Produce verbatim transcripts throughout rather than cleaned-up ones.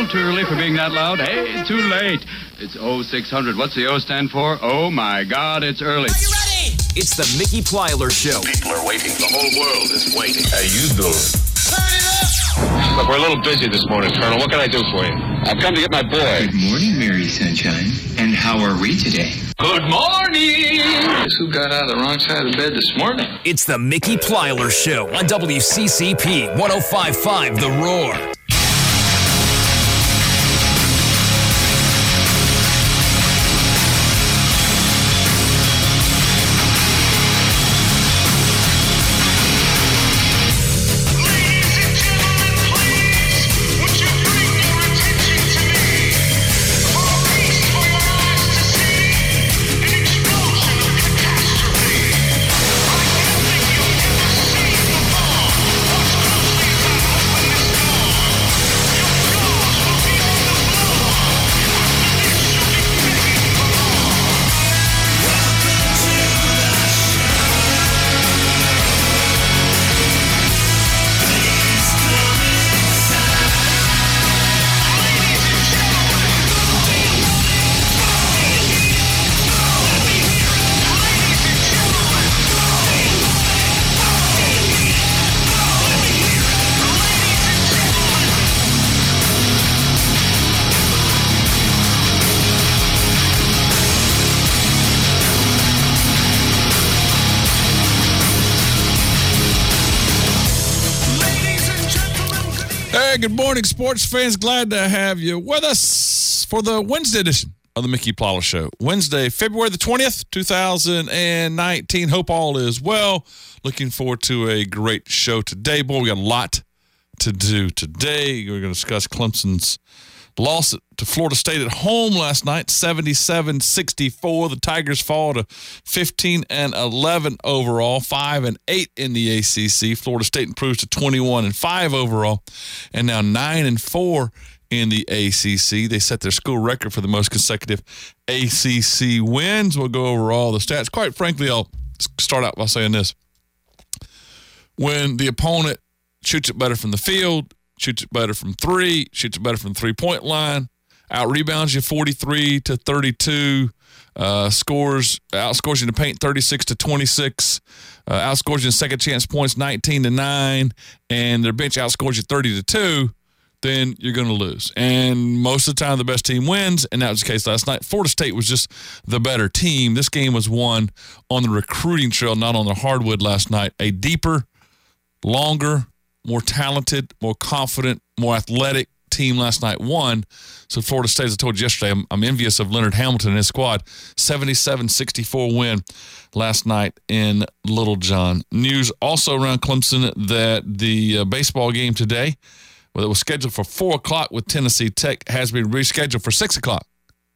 little too early for being that loud. Hey, too late. It's oh six hundred. What's the O stand for? Oh, my God, it's early. Are you ready? It's the Mickey Plyler Show. People are waiting. The whole world is waiting. How you doing? Turn it up! Look, we're a little busy this morning, Colonel. What can I do for you? I've come to get my boy. Good morning, Mary Sunshine. And how are we today? Good morning. Guess who got out of the wrong side of the bed this morning? It's the Mickey Plyler Show on W C C P one oh five point five The Roar. Good morning, sports fans. Glad to have you with us for the Wednesday edition of the Mickey Plyler Show. Wednesday, February the twentieth, two thousand nineteen. Hope all is well. Looking forward to a great show today. Boy, we got a lot to do today. We're going to discuss Clemson's loss to Florida State at home last night, seventy-seven sixty-four. The Tigers fall to fifteen and eleven overall, five and eight in the A C C. Florida State improves to twenty-one and five overall, and now nine and four in the A C C. They set their school record for the most consecutive A C C wins. We'll go over all the stats. Quite frankly, I'll start out by saying this. When the opponent shoots it better from the field, shoots it better from three, shoots it better from the three-point line, out-rebounds you forty-three to thirty-two, uh, scores, outscores you in the paint thirty-six to twenty-six, uh, outscores you in second-chance points nineteen to nine, and their bench outscores you thirty to two, then you're going to lose. And most of the time, the best team wins, and that was the case last night. Florida State was just the better team. This game was won on the recruiting trail, not on the hardwood last night. A deeper, longer, more talented, more confident, more athletic team last night won. So Florida State, as I told you yesterday, I'm, I'm envious of Leonard Hamilton and his squad. seventy-seven sixty-four win last night in Littlejohn. News also around Clemson that the uh, baseball game today, well, it was scheduled for four o'clock with Tennessee Tech, has been rescheduled for six o'clock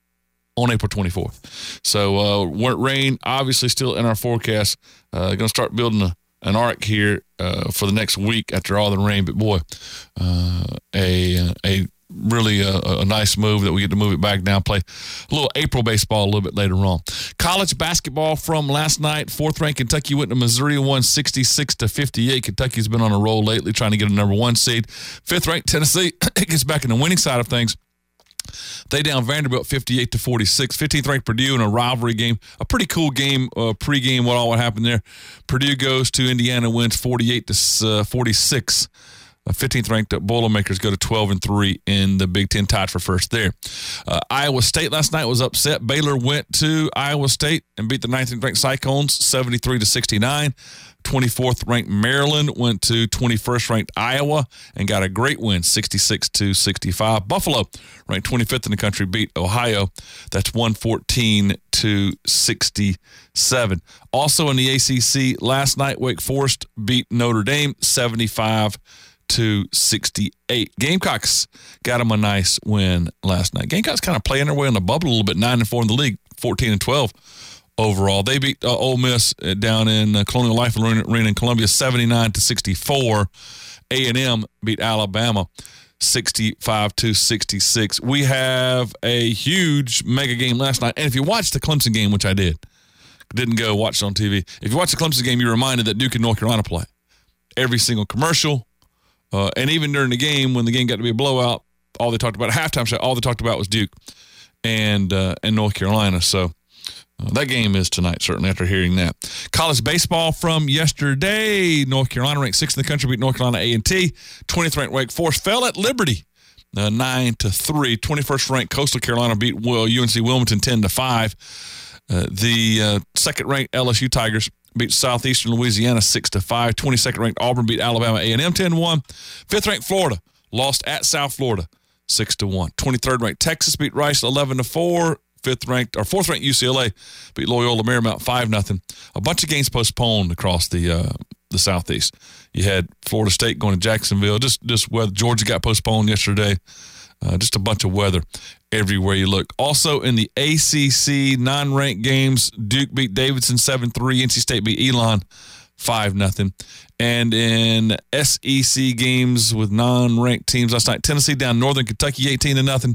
on April twenty-fourth. So uh, rain obviously still in our forecast. Uh, going to start building a an arc here uh, for the next week after all the rain. But, boy, uh, a a really a, a nice move that we get to move it back down, play a little April baseball a little bit later on. College basketball from last night. Fourth-ranked Kentucky went to Missouri, won sixty-six to fifty-eight. Kentucky's been on a roll lately trying to get a number one seed. Fifth-ranked Tennessee gets back in the winning side of things. They down Vanderbilt fifty-eight to forty-six. fifteenth ranked Purdue in a rivalry game. A pretty cool game, uh, pregame, what all what happened there. Purdue goes to Indiana, wins forty-eight to forty-six. Uh, fifteenth ranked Boilermakers go to twelve and three in the Big Ten, tied for first there. Uh, Iowa State last night was upset. Baylor went to Iowa State and beat the nineteenth ranked Cyclones seventy-three to sixty-nine. twenty-fourth ranked Maryland went to twenty-first ranked Iowa and got a great win, sixty-six to sixty-five. Buffalo, ranked twenty-fifth in the country, beat Ohio. That's one fourteen to sixty-seven. Also in the A C C last night, Wake Forest beat Notre Dame seventy-five to sixty-eight. Gamecocks got them a nice win last night. Gamecocks kind of playing their way on the bubble a little bit, nine and four in the league, fourteen and twelve. Overall, they beat uh, Ole Miss uh, down in uh, Colonial Life Arena in Columbia, seventy-nine to sixty-four. A and M beat Alabama, sixty-five to sixty-six. We have a huge mega game last night, and if you watched the Clemson game, which I did, didn't go watch it on T V. If you watched the Clemson game, you're reminded that Duke and North Carolina play. Every single commercial, uh, and even during the game when the game got to be a blowout, all they talked about, halftime show, all they talked about was Duke and uh, and North Carolina. So uh, that game is tonight, certainly, after hearing that. College baseball from yesterday. North Carolina ranked sixth in the country, beat North Carolina A and T. twentieth ranked Wake Forest fell at Liberty. Uh, nine to three. twenty-first ranked Coastal Carolina beat well, U N C Wilmington ten to five. Uh, the uh, second ranked L S U Tigers beat Southeastern Louisiana six to five. twenty-second ranked Auburn beat Alabama A and M ten to one. fifth ranked Florida lost at South Florida six to one. twenty-third ranked Texas beat Rice eleven to four. Fifth ranked or fourth ranked U C L A beat Loyola Marymount five nothing. A bunch of games postponed across the uh, the Southeast. You had Florida State going to Jacksonville. Just just weather. Georgia got postponed yesterday. Uh, just a bunch of weather everywhere you look. Also in the A C C non-ranked games, Duke beat Davidson seven three. N C State beat Elon five nothing. And in S E C games with non-ranked teams last night, Tennessee down Northern Kentucky eighteen to nothing.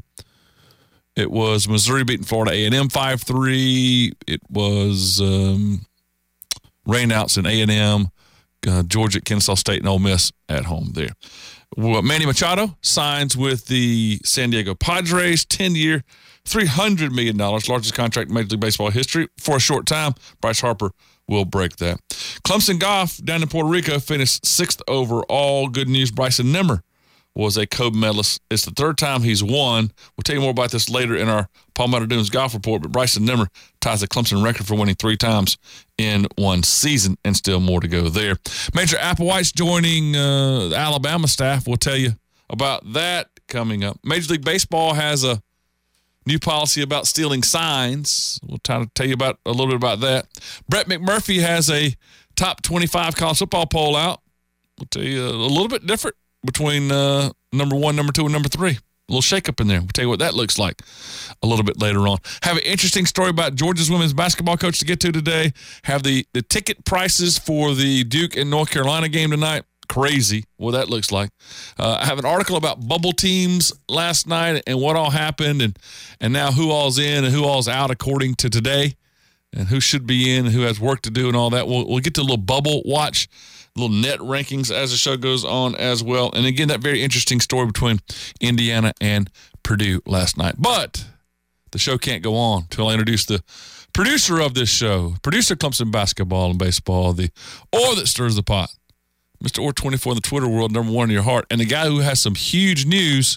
It was Missouri beating Florida A and M five three. It was um, rainouts in A and M, uh, Georgia at Kennesaw State, and Ole Miss at home there. Well, Manny Machado signs with the San Diego Padres, ten-year, three hundred million dollars, largest contract in Major League Baseball history for a short time. Bryce Harper will break that. Clemson Golf down in Puerto Rico finished sixth overall. Good news, Bryson Nimmer was a Kobe medalist. It's the third time he's won. We'll tell you more about this later in our Palmetto Dunes Golf Report, but Bryson Nimmer ties the Clemson record for winning three times in one season, and still more to go there. Major Applewhite's joining uh, the Alabama staff. We'll tell you about that coming up. Major League Baseball has a new policy about stealing signs. We'll try to tell you about a little bit about that. Brett McMurphy has a top twenty-five college football poll out. We'll tell you a little bit different between uh, number one, number two, and number three. A little shakeup in there. We'll tell you what that looks like a little bit later on. Have an interesting story about Georgia's women's basketball coach to get to today. Have the, the ticket prices for the Duke and North Carolina game tonight. Crazy what that looks like. Uh, I have an article about bubble teams last night and what all happened, and, and now who all's in and who all's out according to today, and who should be in and who has work to do and all that. We'll, we'll get to a little bubble watch, little net rankings as the show goes on as well. And again, that very interesting story between Indiana and Purdue last night. But the show can't go on until I introduce the producer of this show, producer of Clemson basketball and baseball, the oar that stirs the pot, Mister Orr twenty-four in the Twitter world, number one in your heart, and the guy who has some huge news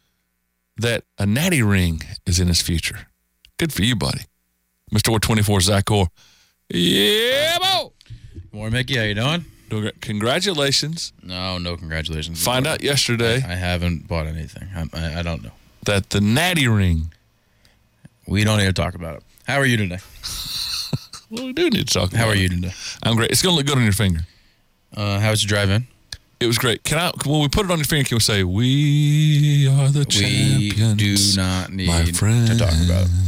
that a natty ring is in his future. Good for you, buddy. Mister Orr twenty-four, Zach Orr. Yeah, bo! More Mickey, how you doing? Congratulations. No, no congratulations. Find out yesterday. I, I haven't bought anything. I, I, I don't know. That the natty ring. We don't need to talk about it. How are you today? Well, we do need to talk about it. How are you today? I'm great. It's going to look good on your finger. Uh, how was your drive-in? It was great. Can I? When we put it on your finger, can we say, "We are the we champions"? We do not need my friends. to talk about it.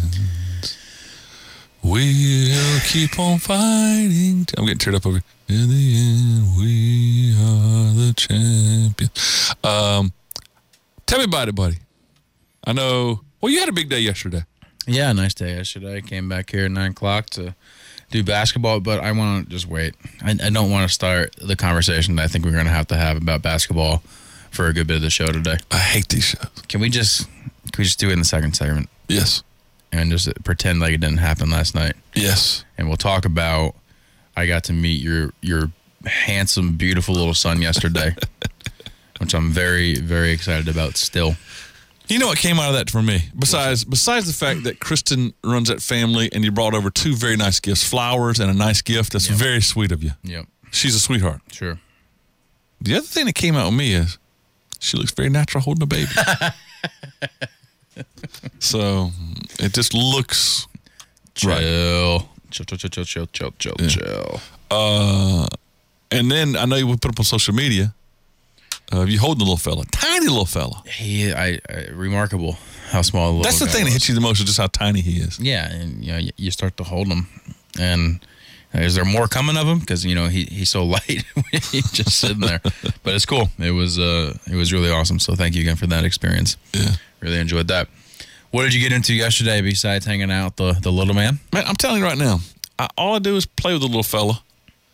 We'll keep on fighting. I'm getting teared up over here. In the end, we are the champions. Um, tell me about it, buddy. I know. Well, you had a big day yesterday. Yeah, nice day yesterday. I came back here at nine o'clock to do basketball, but I want to just wait. I, I don't want to start the conversation that I think we're going to have to have about basketball for a good bit of the show today. I hate these shows. Can we just can we just do it in the second segment? Yes. And just pretend like it didn't happen last night. Yes. And we'll talk about I got to meet your your handsome, beautiful little son yesterday, which I'm very, very excited about still. You know what came out of that for me? Besides besides the fact that Kristen runs that family and you brought over two very nice gifts, flowers and a nice gift. That's yep. very sweet of you. Yep. She's a sweetheart. Sure. The other thing that came out with me is she looks very natural holding a baby. So it just looks chill. Right. Chill, chill, chill, chill, chill, chill, chill, yeah. chill. Uh, and then I know you would put up on social media. Uh, you holding the little fella, tiny little fella. He, I, I remarkable how small. The little That's the guy thing was. that hits you the most is just how tiny he is. Yeah, and you know, you start to hold him, and is there more coming of him? Because you know he he's so light, he's just sitting there. But it's cool. It was uh, it was really awesome. So thank you again for that experience. Yeah, really enjoyed that. What did you get into yesterday besides hanging out with the, the little man? Man, I'm telling you right now, I, all I do is play with the little fella.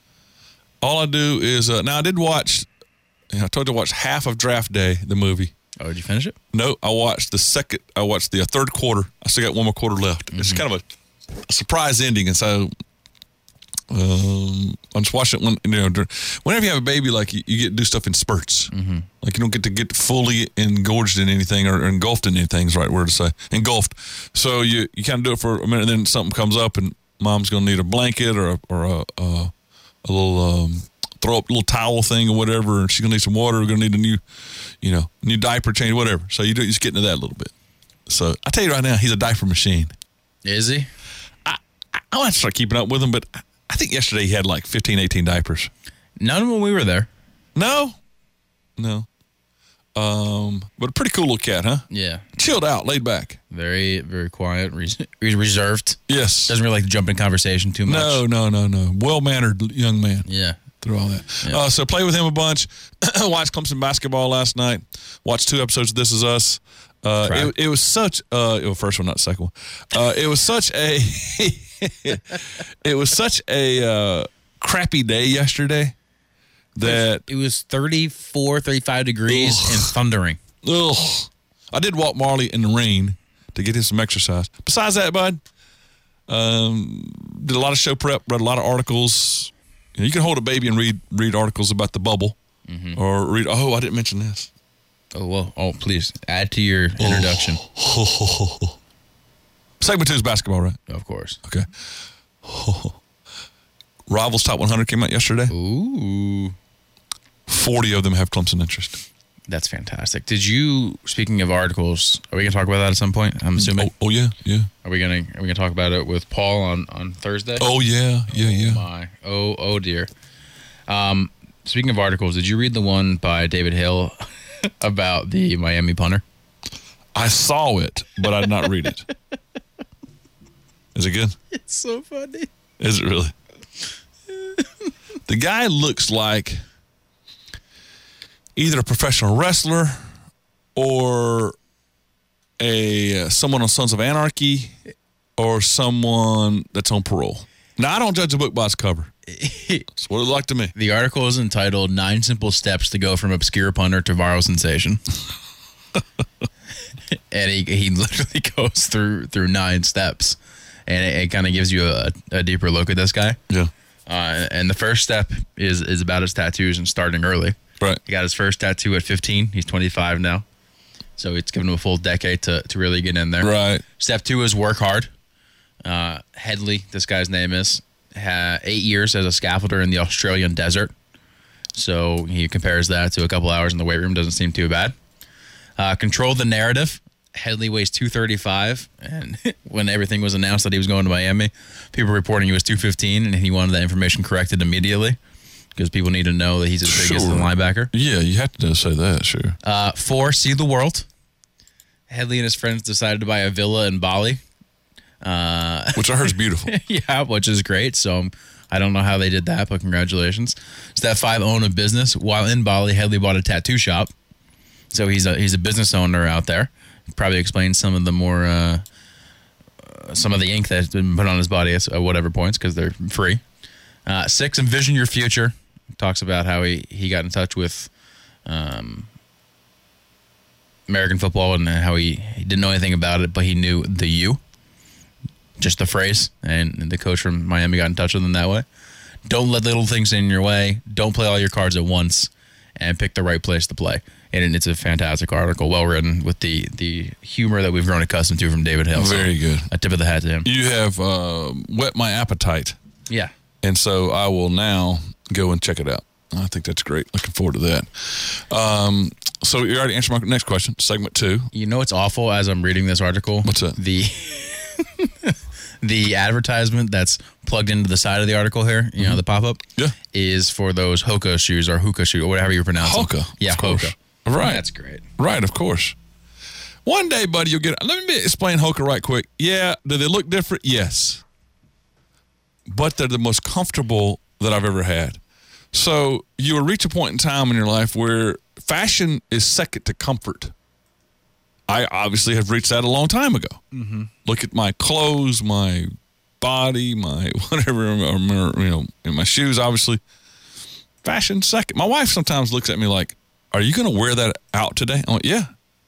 All I do is, uh, now I did watch, you know, I told you to watch half of Draft Day, the movie. Oh, did you finish it? No, I watched the second. I watched the third quarter. I still got one more quarter left. Mm-hmm. It's kind of a, a surprise ending, and so um, I'm just watching it. When, you know, whenever you have a baby, like you, you get to do stuff in spurts. Mm-hmm. Like you don't get to get fully engorged in anything or, or engulfed in anything. Is the right word to say. Engulfed. So you, you kind of do it for a minute, and then something comes up, and mom's going to need a blanket or a, or a, a, a little um, throw up little towel thing or whatever, and she's going to need some water. We're going to need a new, you know, new diaper change, whatever. So you do, you just get into that a little bit. So I tell you right now, he's a diaper machine. Is he? I, I, I'll have to start keeping up with him, but I think yesterday he had like fifteen, eighteen diapers. None when we were there. No? No. Um, but a pretty cool little cat, huh? Yeah. Chilled out, laid back. Very, very quiet, res- reserved. Yes. Doesn't really like to jump in conversation too much. No, no, no, no. Well-mannered young man. Yeah. Through all that. Yeah. Uh, so play with him a bunch. Watched Clemson basketball last night. Watched two episodes of This Is Us. Uh, it, it was such uh well, first one, not the second one. Uh, it was such a it was such a uh, crappy day yesterday that it was thirty-four, thirty-five degrees ugh. and thundering. Ugh. I did walk Marley in the rain to get him some exercise. Besides that, bud, um, did a lot of show prep, read a lot of articles. You know, you can hold a baby and read read articles about the bubble, mm-hmm. or read. Oh, I didn't mention this. Oh, well, oh, please add to your introduction. Oh. Segment two is basketball, right? Of course. Okay. Oh. Rivals Top one hundred came out yesterday. Ooh. forty of them have Clemson interest. That's fantastic. Did you, speaking of articles, are we going to talk about that at some point, I'm assuming? Oh, oh yeah, yeah. Are we going to are we gonna talk about it with Paul on, on Thursday? Oh, yeah, yeah, yeah. Oh, my. Oh, oh, dear. Um, speaking of articles, did you read the one by David Hill about the Miami punter? I saw it, but I did not read it. Is it good? It's so funny. Is it really? The guy looks like either a professional wrestler or a uh, someone on Sons of Anarchy or someone that's on parole. Now, I don't judge a book by its cover. That's what it looked like to me. The article is entitled Nine Simple Steps to Go from Obscure Punter to Viral Sensation. And he, he literally goes through through nine steps. And it, it kind of gives you a, a deeper look at this guy. Yeah. Uh, and the first step is is about his tattoos and starting early. Right. He got his first tattoo at fifteen. He's twenty-five now. So it's given him a full decade to, to really get in there. Right. Step two is work hard. Uh, Headley, this guy's name is, had eight years as a scaffolder in the Australian desert. So he compares that to a couple hours in the weight room. Doesn't seem too bad. Uh, control the narrative. Headley weighs two thirty-five, and when everything was announced that he was going to Miami, people were reporting he was two fifteen, and he wanted that information corrected immediately because people need to know that he's as big as the linebacker. Yeah, you have to say that, sure. Uh, four, see the world. Headley and his friends decided to buy a villa in Bali. Uh, which I heard is beautiful. Yeah, which is great. So I don't know how they did that, but congratulations. Step five, own a business. While in Bali, Headley bought a tattoo shop. So he's a he's a business owner out there. Probably explains some of the more, uh, uh, some of the ink that's been put on his body at whatever points because they're free. Uh, six, envision your future. Talks about how he, he got in touch with um, American football and how he, he didn't know anything about it, but he knew the U, just the phrase. And the coach from Miami got in touch with him that way. Don't let little things in your way. Don't play all your cards at once, and pick the right place to play. And it's a fantastic article, well written, with the, the humor that we've grown accustomed to from David Hill. Very so, good. A tip of the hat to him. You have uh, whet my appetite. Yeah. And so I will now go and check it out. I think that's great. Looking forward to that. Um, so you already answered my next question, segment two. You know what's awful as I'm reading this article? What's that? The the advertisement that's plugged into the side of the article here, you mm-hmm. know, the pop-up, yeah, is for those Hoka shoes or Hoka shoes or whatever you pronounce Hoka. them. Yeah, Hoka. Right. That's great. Right, of course. One day, buddy, you'll get it. Let me explain Hoka right quick. Yeah, do they look different? Yes. But they're the most comfortable that I've ever had. So you will reach a point in time in your life where fashion is second to comfort. I obviously have reached that a long time ago. Mm-hmm. Look at my clothes, my body, my whatever, you know, and my shoes, obviously. Fashion second. My wife sometimes looks at me like, are you going to wear that out today? I'm like, yeah.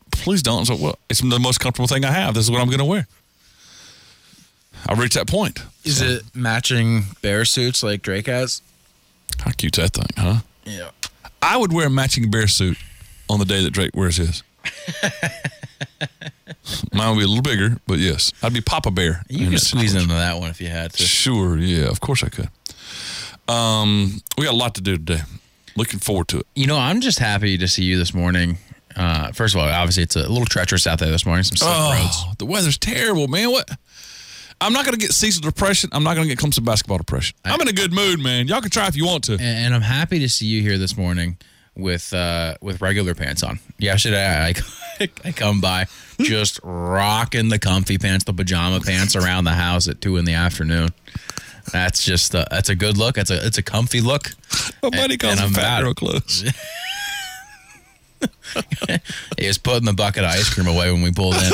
please don't. So, well, it's the most comfortable thing I have. This is what I'm going to wear. I reached that point. Is so. it matching bear suits like Drake has? How cute's that thing, huh? Yeah. I would wear a matching bear suit on the day that Drake wears his. Mine would be a little bigger, but yes. I'd be Papa Bear. You could squeeze into that one if you had to. Sure, yeah. Of course I could. Um, we got a lot to do today. Looking forward to it. You know, I'm just happy to see you this morning. Uh, first of all, obviously, it's a little treacherous out there this morning. Some slip oh, roads. The weather's terrible, man. What? I'm not going to get seasonal depression. I'm not going to get Clemson basketball depression. I'm in a good mood, man. Y'all can try if you want to. And, and I'm happy to see you here this morning with uh, with regular pants on. Yesterday, I, I come by just rocking the comfy pants, the pajama pants around the house at two in the afternoon. That's just uh, that's a good look. It's a it's a comfy look. My buddy calls them fat girl clothes. He was putting the bucket of ice cream away when we pulled in.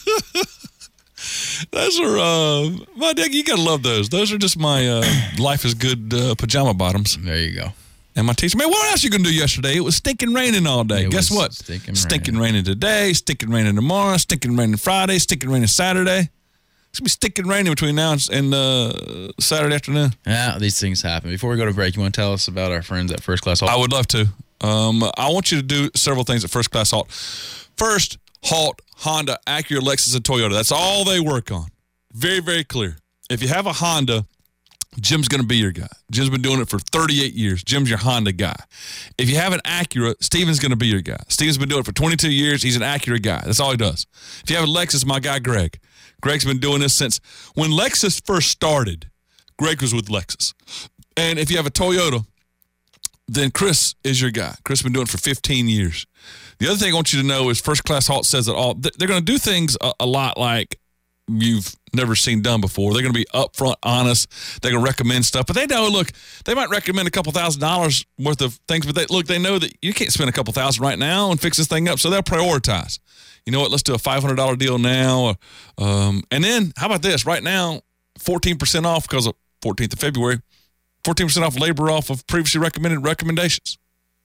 Those are, uh, my dad, you got to love those. Those are just my uh, life is good uh, pajama bottoms. There you go. And my teacher, man, what else you going to do yesterday? It was stinking raining all day. It Guess was what? Stinking, stinking raining. raining today, stinking raining tomorrow, stinking raining Friday, stinking raining Saturday. It's going to be stinking raining between now and uh, Saturday afternoon. Yeah, these things happen. Before we go to break, you want to tell us about our friends at First Class Halt? I would love to. Um, I want you to do several things at First Class Halt. First, Halt, Honda, Acura, Lexus, and Toyota. That's all they work on. Very, very clear. If you have a Honda, Jim's going to be your guy. Jim's been doing it for thirty-eight years. Jim's your Honda guy. If you have an Acura, Steven's going to be your guy. Steven's been doing it for twenty-two years. He's an Acura guy. That's all he does. If you have a Lexus, my guy, Greg. Greg's been doing this since when Lexus first started. Greg was with Lexus. And if you have a Toyota, then Chris is your guy. Chris has been doing it for fifteen years. The other thing I want you to know is First Class Halt says it all. They're going to do things a, a lot like you've never seen done before. They're going to be upfront, honest. They're going to recommend stuff. But they know, look, they might recommend a couple thousand dollars worth of things, but they, look, they know that you can't spend a couple thousand right now and fix this thing up, so they'll prioritize. You know what, let's do a five hundred dollars deal now. Um, and then, how about this? Right now, fourteen percent off because of fourteenth of February, fourteen percent off labor off of previously recommended recommendations.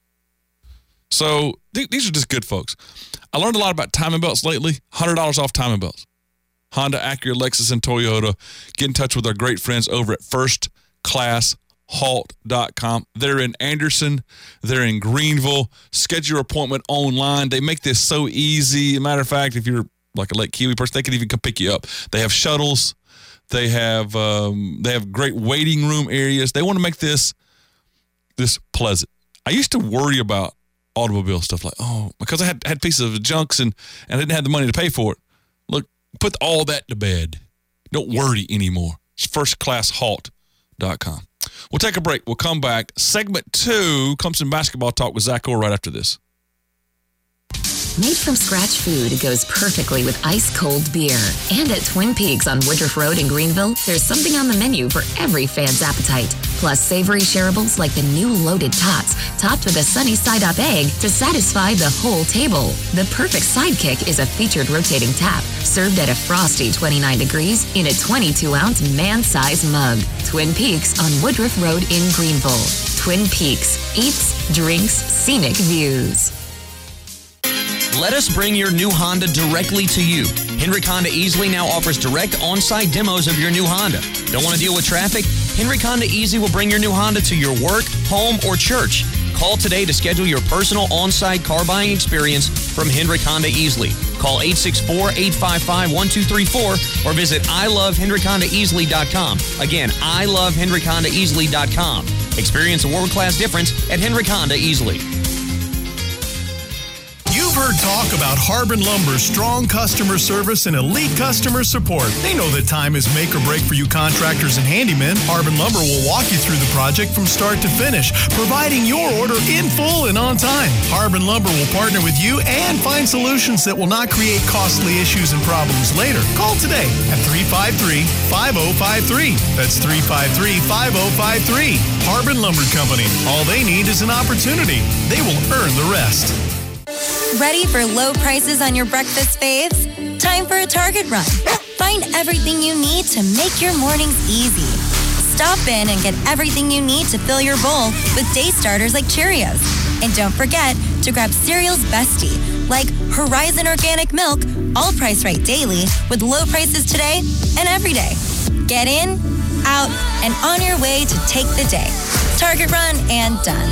So th- these are just good folks. I learned a lot about timing belts lately. one hundred dollars off timing belts. Honda, Acura, Lexus, and Toyota. Get in touch with our great friends over at first class halt dot com. They're in Anderson. They're in Greenville. Schedule your appointment online. They make this so easy. As a matter of fact, if you're like a Lake Kiwi person, they can even come pick you up. They have shuttles. They have um, they have great waiting room areas. They want to make this this pleasant. I used to worry about automobile stuff like, oh, because I had had pieces of junks and, and I didn't have the money to pay for it. Look, put all that to bed. Don't worry anymore. It's first class halt dot com. We'll take a break. We'll come back. Segment two, Clemson basketball talk with Zach Orr right after this. Made from scratch food goes perfectly with ice-cold beer. And at Twin Peaks on Woodruff Road in Greenville, there's something on the menu for every fan's appetite. Plus savory shareables like the new loaded tots, topped with a sunny side-up egg to satisfy the whole table. The perfect sidekick is a featured rotating tap, served at a frosty twenty-nine degrees in a twenty-two ounce man-size mug. Twin Peaks on Woodruff Road in Greenville. Twin Peaks. Eats, drinks, scenic views. Let us bring your new Honda directly to you. Hendrick Honda Easily now offers direct on-site demos of your new Honda. Don't want to deal with traffic? Hendrick Honda Easy will bring your new Honda to your work, home, or church. Call today to schedule your personal on-site car buying experience from Hendrick Honda Easily. Call eight six four, eight five five, one two three four or visit I love hendrick honda easily dot com. Again, I love hendrick honda easily dot com. Experience a world-class difference at Hendrick Honda Easily. You've heard talk about Harbin Lumber's strong customer service and elite customer support. They know that time is make or break for you contractors and handymen. Harbin Lumber will walk you through the project from start to finish, providing your order in full and on time. Harbin Lumber will partner with you and find solutions that will not create costly issues and problems later. Call today at three five three, five oh five three. That's three five three, five oh five three. Harbin Lumber Company. All they need is an opportunity. They will earn the rest. Ready for low prices on your breakfast faves? Time for a Target run. Find everything you need to make your mornings easy. Stop in and get everything you need to fill your bowl with day starters like Cheerios. And don't forget to grab Cereal's Bestie, like Horizon Organic Milk, all price right daily with low prices today and every day. Get in, out, and on your way to take the day. Target run and done.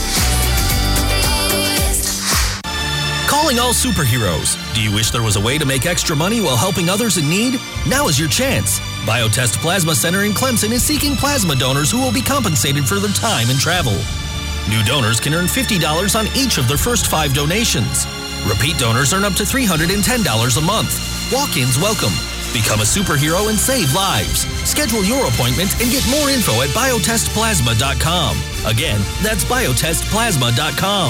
Calling all superheroes. Do you wish there was a way to make extra money while helping others in need? Now is your chance. Biotest Plasma Center in Clemson is seeking plasma donors who will be compensated for their time and travel. New donors can earn fifty dollars on each of their first five donations. Repeat donors earn up to three hundred ten dollars a month. Walk-ins welcome. Become a superhero and save lives. Schedule your appointment and get more info at biotest plasma dot com. Again, that's biotest plasma dot com.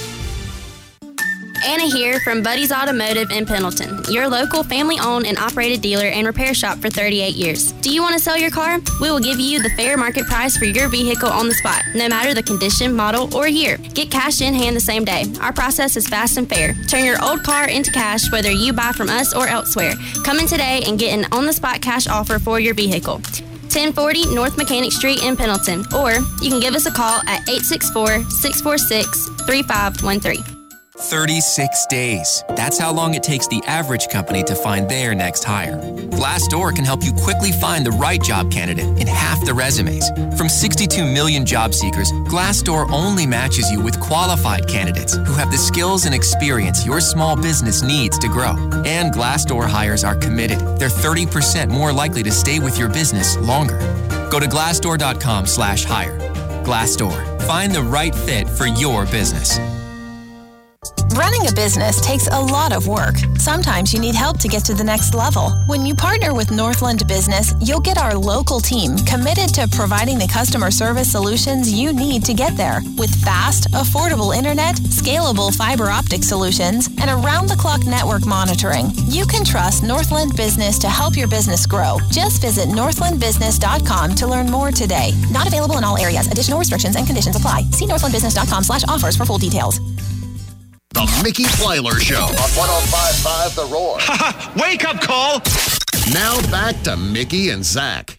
Anna here from Buddy's Automotive in Pendleton, your local family-owned and operated dealer and repair shop for thirty-eight years. Do you want to sell your car? We will give you the fair market price for your vehicle on the spot, no matter the condition, model, or year. Get cash in hand the same day. Our process is fast and fair. Turn your old car into cash, whether you buy from us or elsewhere. Come in today and get an on-the-spot cash offer for your vehicle. ten forty North Mechanic Street in Pendleton, or you can give us a call at eight six four, six four six, three five one three. thirty-six days. That's how long it takes the average company to find their next hire. Glassdoor can help you quickly find the right job candidate in half the resumes. From sixty-two million job seekers, Glassdoor only matches you with qualified candidates who have the skills and experience your small business needs to grow. And Glassdoor hires are committed. They're thirty percent more likely to stay with your business longer. Go to glassdoor.com slash hire. Glassdoor. Find the right fit for your business. Running a business takes a lot of work. Sometimes you need help to get to the next level. When you partner with Northland Business, you'll get our local team committed to providing the customer service solutions you need to get there. With fast, affordable internet, scalable fiber optic solutions, and around-the-clock network monitoring, you can trust Northland Business to help your business grow. Just visit northland business dot com to learn more today. Not available in all areas. Additional restrictions and conditions apply. See northland business dot com slash offers for full details. The Mickey Plyler Show on one oh five point five The Roar. Ha ha! Wake up call! Now back to Mickey and Zach.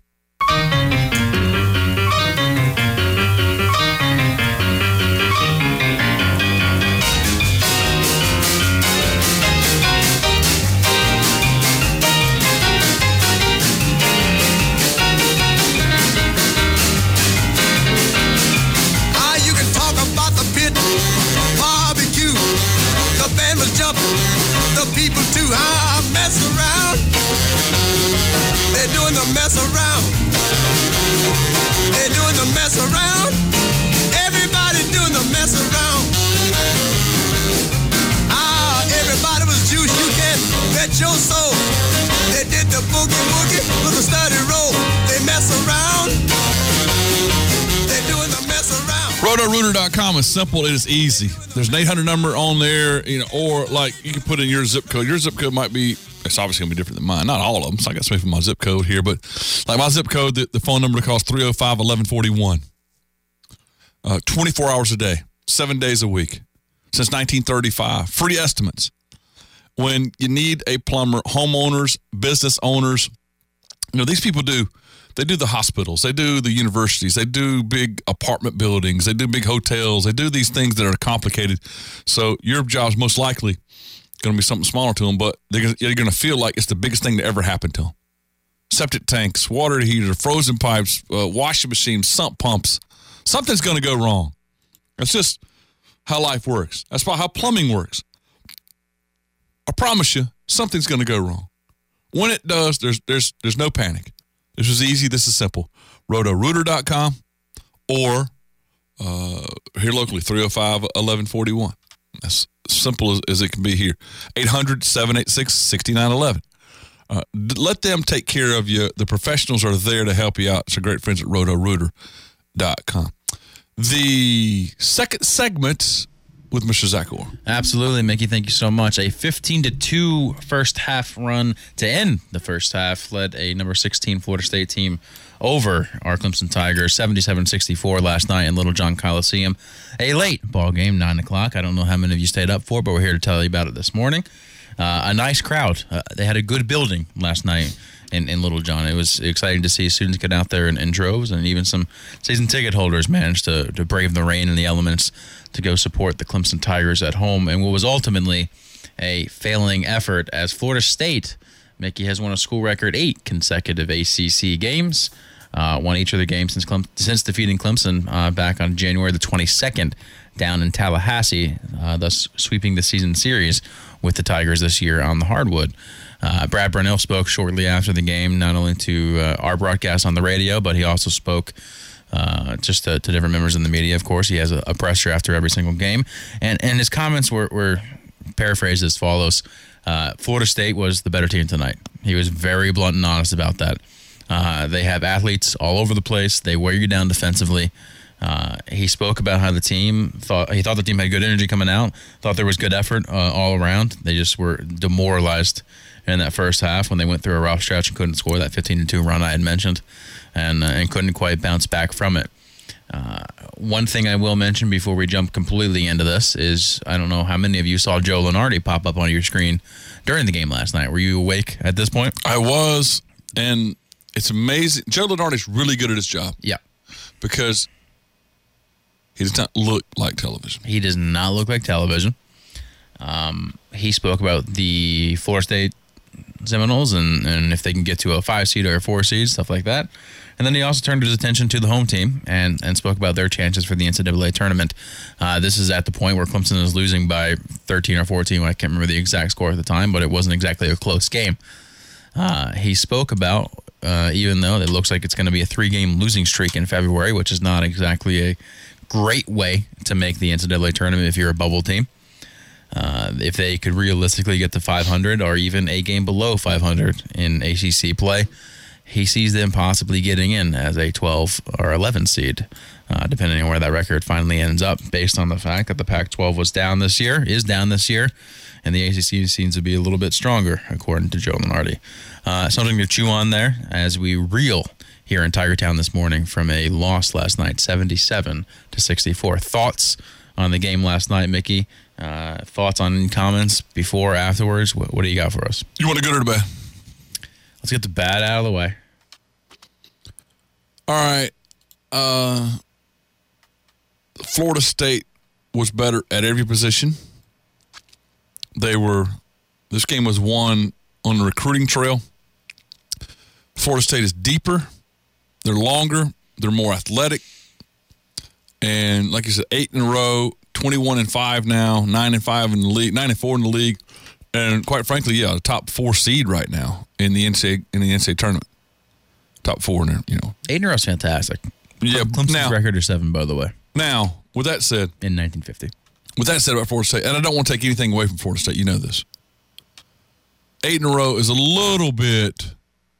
The people too high mess around. They're doing the mess around. They're doing the mess around. Everybody doing the mess around. Ah, everybody was juice. You can bet your soul. They did the boogie woogie with a study roll. They mess around. They're doing the mess around. roto rooter dot com is simple. It is easy. There's an eight hundred number on there, you know, or like you can put in your zip code. Your zip code might be, it's obviously going to be different than mine. Not all of them. So I got something from my zip code here, but like my zip code, the, the phone number to call is three oh five, eleven forty-one. Uh, twenty-four hours a day, seven days a week, since nineteen thirty-five. Free estimates. When you need a plumber, homeowners, business owners, you know, these people do, they do the hospitals, they do the universities, they do big apartment buildings, they do big hotels, they do these things that are complicated. So your job's most likely going to be something smaller to them, but they're going you're to feel like it's the biggest thing that ever happened to them. Septic tanks, water heaters, frozen pipes, uh, washing machines, sump pumps. Something's going to go wrong. That's just how life works. That's how plumbing works. I promise you, something's going to go wrong. When it does, there's there's there's no panic. This is easy. This is simple. roto rooter dot com or uh, here locally, three oh five, eleven forty-one. That's as simple as, as it can be here. eight hundred, seven eight six, six nine one one. Uh, let them take care of you. The professionals are there to help you out. It's our great friends at roto rooter dot com. The second segment with Mister Zach Orr. Absolutely, Mickey. Thank you so much. A fifteen to two first half run to end the first half led a number sixteen Florida State team over our Clemson Tigers, seventy-seven sixty-four last night in Little John Coliseum. A late ball game, nine o'clock. I don't know how many of you stayed up for it, but we're here to tell you about it this morning. uh, a nice crowd. Uh, they had a good building last night in, in Little John. It was exciting to see students get out there in, in droves, and even some season ticket holders managed to, to brave the rain and the elements to go support the Clemson Tigers at home. And what was ultimately a failing effort, as Florida State, Mickey, has won a school record eight consecutive A C C games. Uh, won each of the games since Clem- since defeating Clemson uh, back on January the twenty-second down in Tallahassee, uh, thus sweeping the season series with the Tigers this year on the hardwood. Uh, Brad Brownell spoke shortly after the game, not only to uh, our broadcast on the radio, but he also spoke uh, just to, to different members in the media. Of course, he has a, a presser after every single game, and and his comments were, were paraphrased as follows: uh, Florida State was the better team tonight. He was very blunt and honest about that. Uh, they have athletes all over the place. They wear you down defensively. Uh, he spoke about how the team thought he thought the team had good energy coming out. Thought there was good effort uh, all around. They just were demoralized in that first half when they went through a rough stretch and couldn't score that fifteen to two run I had mentioned, and uh, and couldn't quite bounce back from it. Uh, one thing I will mention before we jump completely into this is I don't know how many of you saw Joe Lunardi pop up on your screen during the game last night. Were you awake at this point? I was, and it's amazing. Joe Lunardi's really good at his job. Yeah. Because he does not look like television. He does not look like television. Um, he spoke about the Florida State Seminoles and, and if they can get to a five seed or a four seed, stuff like that. And then he also turned his attention to the home team and, and spoke about their chances for the N C double A tournament. Uh, this is at the point where Clemson is losing by thirteen or fourteen. I can't remember the exact score at the time, but it wasn't exactly a close game. Uh, he spoke about, uh, even though it looks like it's going to be a three-game losing streak in February, which is not exactly a great way to make the N C double A tournament if you're a bubble team. Uh, if they could realistically get to five hundred or even a game below five hundred in A C C play, he sees them possibly getting in as a twelve or eleven seed, uh, depending on where that record finally ends up, based on the fact that the Pac twelve was down this year, is down this year, and the A C C seems to be a little bit stronger, according to Joe Lunardi. Uh, something to chew on there as we reel here in Tiger Town this morning from a loss last night, seventy-seven to sixty-four. Thoughts on the game last night, Mickey? Uh, thoughts on comments before, afterwards? What, what do you got for us? You want to go to the bad? Let's get the bad out of the way. All right. Uh, Florida State was better at every position. They were, this game was won on the recruiting trail. Florida State is deeper. They're longer. They're more athletic. And like you said, eight in a row, twenty-one and five now, nine and five in the league, nine and four in the league. And quite frankly, yeah, the top four seed right now in the N C double A, in the N C double A tournament. Top four in there, you know. Eight in a row is fantastic. Yeah, Clemson's now, record is seven, by the way. Now, with that said, in nineteen fifty. With that said about Florida State, and I don't want to take anything away from Florida State, you know this. Eight in a row is a little bit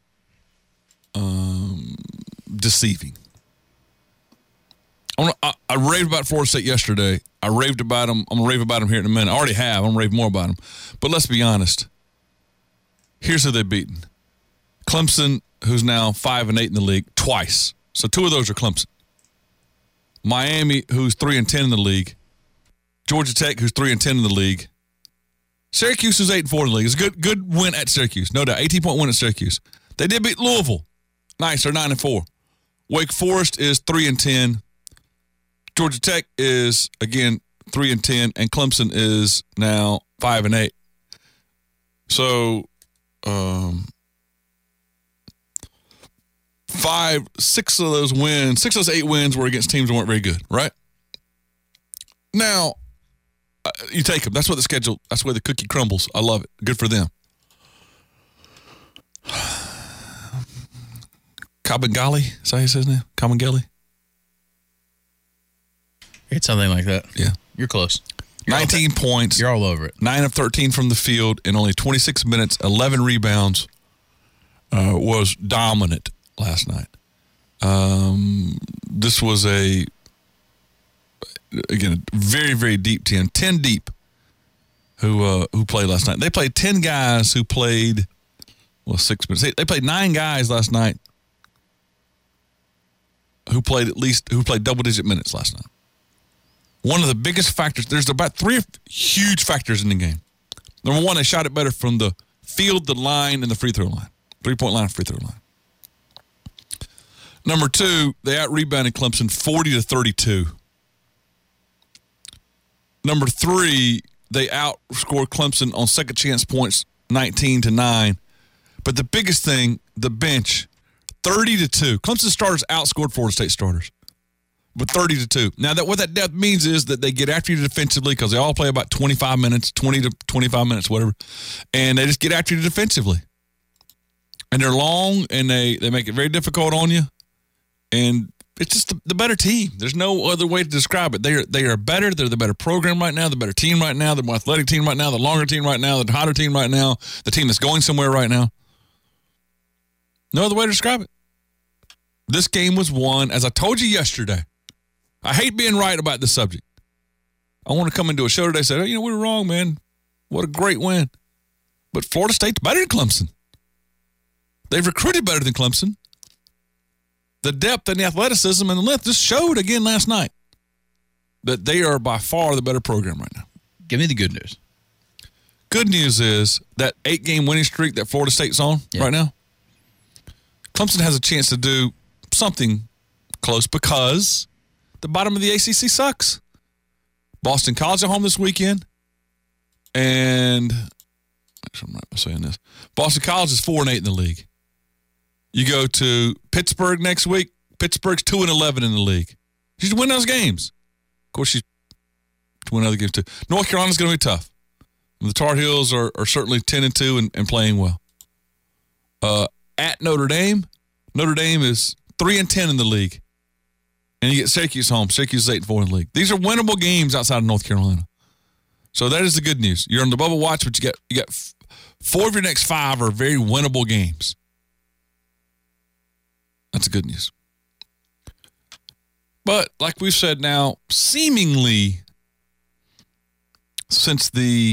um, deceiving. I, wanna, I, I raved about Florida State yesterday. I raved about them. I'm going to rave about them here in a minute. I already have. I'm going to rave more about them. But let's be honest. Here's who they've beaten. Clemson, who's now five and eight in the league, twice. So two of those are Clemson. Miami, who's three and ten in the league. Georgia Tech, who's three and ten in the league. Syracuse, who's eight and four in the league. It's a good, good win at Syracuse, no doubt. eighteen-point win at Syracuse. They did beat Louisville. Nice, they're nine and four. Wake Forest is three and ten. Georgia Tech is, again, three and ten, and Clemson is now five and eight. So, um, five, six of those wins, six of those eight wins were against teams that weren't very good, right? Now, uh, you take them. That's what the schedule, that's where the cookie crumbles. I love it. Good for them. Kabengele, is that how he says now? Kabengele? It's something like that. Yeah. You're close. You're nineteen points. You're all over it. nine of thirteen from the field in only twenty-six minutes, eleven rebounds. Uh, was dominant last night. Um, this was a, again, a very, very deep ten. ten deep who uh, who played last night. They played ten guys who played, well, six minutes. They, they played nine guys last night who played at least, who played double-digit minutes last night. One of the biggest factors, there's about three huge factors in the game. Number one, they shot it better from the field, the line, and the free throw line. Three-point line, free throw line. Number two, they out-rebounded Clemson forty to thirty-two. Number three, they outscored Clemson on second chance points nineteen to nine. But the biggest thing, the bench, thirty to two. Clemson starters outscored Florida State starters, but thirty to two. Now, that what that depth means is that they get after you defensively because they all play about twenty-five minutes, twenty to twenty-five minutes, whatever, and they just get after you defensively. And they're long, and they, they make it very difficult on you. And it's just the, the better team. There's no other way to describe it. They are they are better. They're the better program right now, the better team right now, the more athletic team right now, the longer team right now, the hotter team right now, the team that's going somewhere right now. No other way to describe it. This game was won, as I told you yesterday. I hate being right about this subject. I want to come into a show today and say, oh, you know, we were wrong, man. What a great win. But Florida State's better than Clemson. They've recruited better than Clemson. The depth and the athleticism and the length just showed again last night that they are by far the better program right now. Give me the good news. Good news is that eight-game winning streak that Florida State's on yeah. right now, Clemson has a chance to do something close because the bottom of the A C C sucks. Boston College at home this weekend, and I'm not saying this. Boston College is four and eight in the league. You go to Pittsburgh next week. Pittsburgh's two and eleven in the league. You should win those games. Of course, you to win other games too. North Carolina's going to be tough. The Tar Heels are, are certainly ten and two and, and playing well. Uh, at Notre Dame, Notre Dame is three and ten in the league, and you get Syracuse home. Syracuse is eight and four in the league. These are winnable games outside of North Carolina. So that is the good news. You're on the bubble watch, but you got you got f- four of your next five are very winnable games. That's the good news. But like we've said now, seemingly since the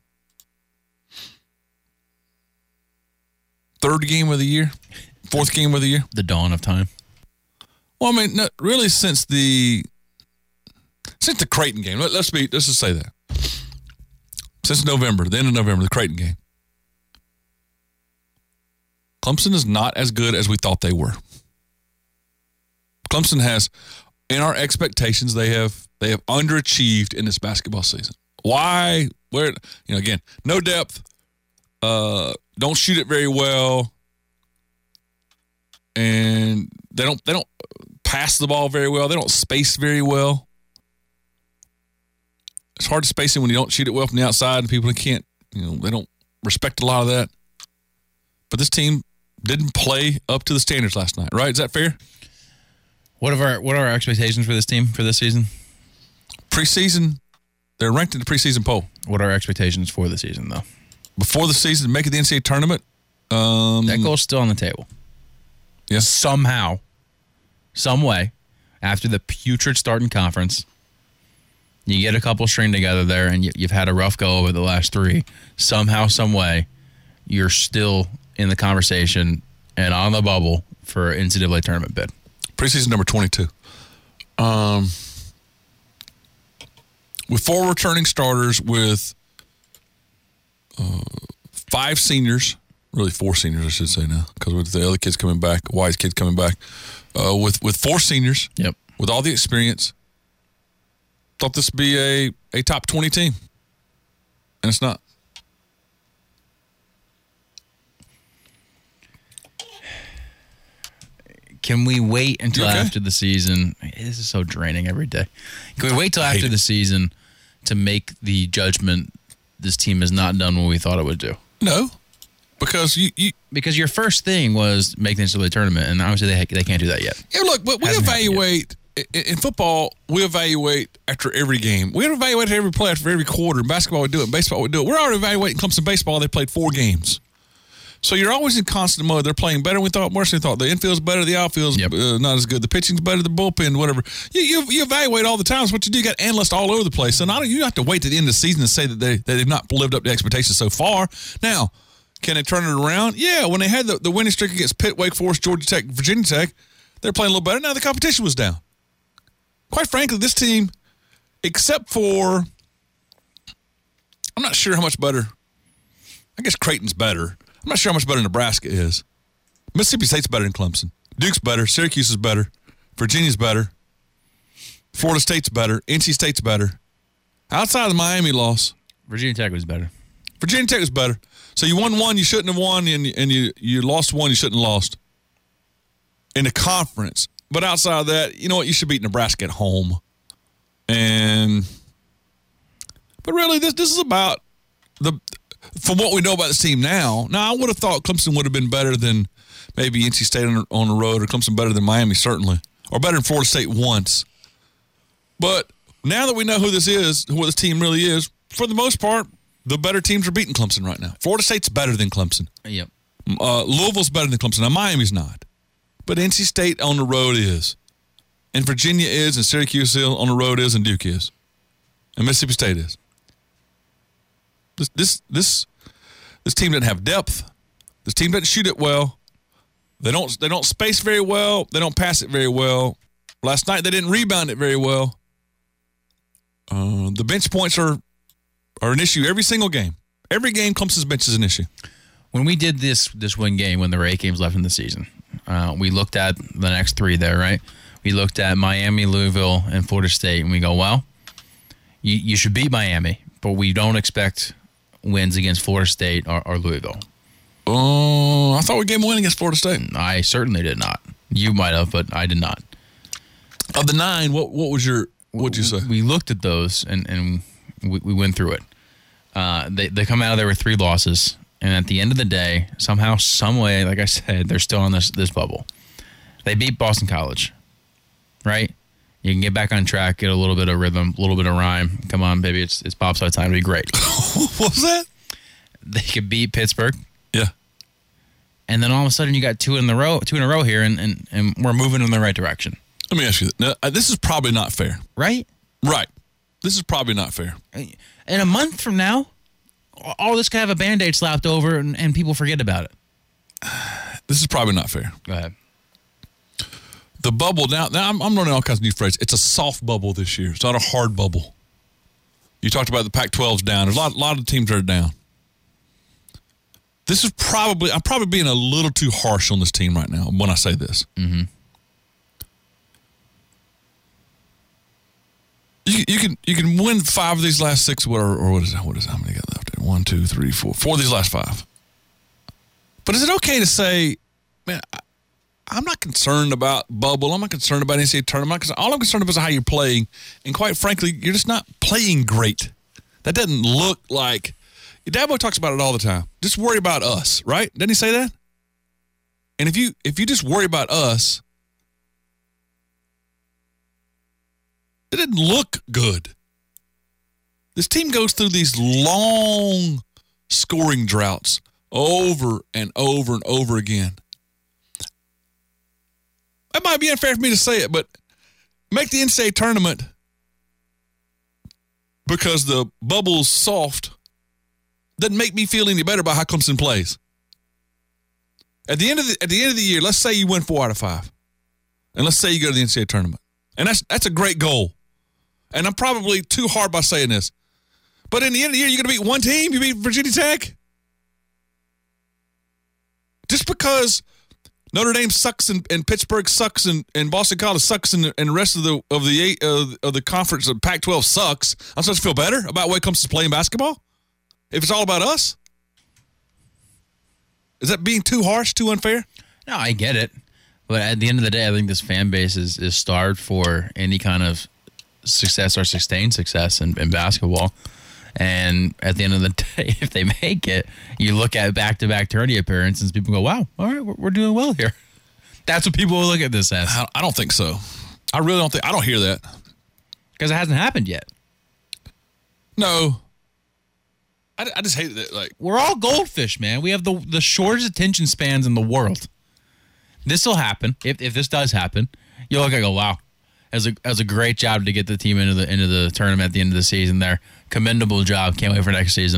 third game of the year, fourth game of the year, the dawn of time. Well, I mean, no, really since the since the Creighton game. Let, let's be let's just say that since November, the end of November, the Creighton game, Clemson is not as good as we thought they were. Clemson has, in our expectations, they have they have underachieved in this basketball season. Why? Where? You know, again, no depth. Uh, don't shoot it very well, and they don't they don't pass the ball very well. They don't space very well. It's hard to space it when you don't shoot it well from the outside, and people can't. You know, they don't respect a lot of that. But this team didn't play up to the standards last night, right? Is that fair? What are our what are our expectations for this team for this season? Preseason, they're ranked in the preseason poll. What are our expectations for the season, though? Before the season, make it the N C double A tournament. Um, that goal's still on the table. Yeah. Somehow, some way, after the putrid start in conference, you get a couple string together there, and you, you've had a rough go over the last three. Somehow, some way, you're still in the conversation and on the bubble for an N C double A tournament bid. Preseason number twenty-two. Um, with four returning starters, with uh, five seniors, really four seniors, I should say now, because with the other kids coming back, White's kids coming back, uh, with with four seniors, yep, with all the experience, thought this would be a, a top twenty team, and it's not. Can we wait until okay? after the season? This is so draining every day. Can we wait till after the season to make the judgment this team has not done what we thought it would do? No, because you, you because your first thing was make the N C double A tournament, and obviously they they can't do that yet. Yeah, look, but we Hasn't evaluate in, in football. We evaluate after every game. We evaluate every play after every quarter. In basketball, we do it. In baseball, we do it. We're already evaluating Clemson baseball. They played four games. So you're always in constant mode. They're playing better than we thought. Worse than we thought. The infield's better. The outfield's yep. uh, not as good. The pitching's better. The bullpen, whatever. You, you you evaluate all the time. So what you do, you got analysts all over the place. So not, you don't have to wait to the end of the season to say that, they, that they've not lived up to expectations so far. Now, can they turn it around? Yeah, when they had the, the winning streak against Pitt, Wake Forest, Georgia Tech, Virginia Tech, they're playing a little better. Now the competition was down. Quite frankly, this team, except for, I'm not sure how much better I guess Creighton's better. I'm not sure how much better Nebraska is. Mississippi State's better than Clemson. Duke's better. Syracuse is better. Virginia's better. Florida State's better. N C State's better. Outside of the Miami loss, Virginia Tech was better. Virginia Tech was better. So you won one you shouldn't have won, and, and you, you lost one you shouldn't have lost in the conference. But outside of that, you know what? You should beat Nebraska at home. And but really, this this is about the from what we know about this team now. Now, I would have thought Clemson would have been better than maybe N C State on, on the road, or Clemson better than Miami, certainly, or better than Florida State once. But now that we know who this is, who this team really is, for the most part, the better teams are beating Clemson right now. Florida State's better than Clemson. Yep. Uh, Louisville's better than Clemson. Now, Miami's not. But N C State on the road is. And Virginia is, and Syracuse on the road is, and Duke is. And Mississippi State is. This this this this team doesn't have depth. This team doesn't shoot it well. They don't they don't space very well. They don't pass it very well. Last night they didn't rebound it very well. Uh, the bench points are are an issue every single game. Every game Clemson's bench is an issue. When we did this this one game, when there were eight games left in the season, uh, we looked at the next three there, right? We looked at Miami, Louisville, and Florida State, and we go, well, you, you should beat Miami, but we don't expect wins against Florida State or, or Louisville. Oh, uh, I thought we gave them a win against Florida State. I certainly did not. You might have, but I did not. Of the nine, what what was your what would you say? We looked at those and, and we, we went through it. Uh, they they come out of there with three losses, and at the end of the day, somehow, some way, like I said, they're still on this this bubble. They beat Boston College, right? You can get back on track, get a little bit of rhythm, a little bit of rhyme. Come on, baby, it's it's bobsled time to be great. What was that? They could beat Pittsburgh. Yeah. And then all of a sudden you got two in the row, two in a row here, and, and, and we're moving in the right direction. Let me ask you, now, this is probably not fair. Right? Right. This is probably not fair. In a month from now, all this could have a Band-Aid slapped over and, and people forget about it. This is probably not fair. Go ahead. The bubble, now, now I'm, I'm learning all kinds of new phrases. It's a soft bubble this year. It's not a hard bubble. You talked about the Pac twelve's down. There's a lot, a lot of teams that are down. This is probably, I'm probably being a little too harsh on this team right now when I say this. Mm-hmm. You, you can you can win five of these last six, or, or what is that? What is that? How many got left? One, two, three, four. Four of these last five. But is it okay to say, man, I, I'm not concerned about bubble. I'm not concerned about N C double A tournament. All I'm concerned about is how you're playing. And quite frankly, you're just not playing great. That doesn't look like... Dabo talks about it all the time. Just worry about us, right? Didn't he say that? And if you if you just worry about us, it didn't look good. This team goes through these long scoring droughts over and over and over again. That might be unfair for me to say it, but make the N C double A tournament because the bubble's soft doesn't make me feel any better about how Clemson plays. At the end of the at the end of the year, let's say you win four out of five, and let's say you go to the N C double A tournament, and that's that's a great goal. And I'm probably too hard by saying this, but in the end of the year, you're going to beat one team. You beat Virginia Tech. Just because Notre Dame sucks and, and Pittsburgh sucks and, and Boston College sucks and, and the rest of the of the eight, uh, of the conference of Pac twelve sucks, I'm supposed to feel better about the way Clemson's playing basketball? If it's all about us? Is that being too harsh, too unfair? No, I get it. But at the end of the day, I think this fan base is, is starved for any kind of success or sustained success in, in basketball. And at the end of the day, if they make it, you look at back-to-back tourney appearances, people go, wow, all right, we're, we're doing well here. That's what people will look at this as. I, I don't think so. I really don't think, I don't hear that. Because it hasn't happened yet. No. I, I just hate that. Like, we're all goldfish, man. We have the the shortest attention spans in the world. This will happen. If if this does happen, you'll look and go, wow, as a as a great job to get the team into the into the tournament at the end of the season there. Commendable job. Can't wait for next season.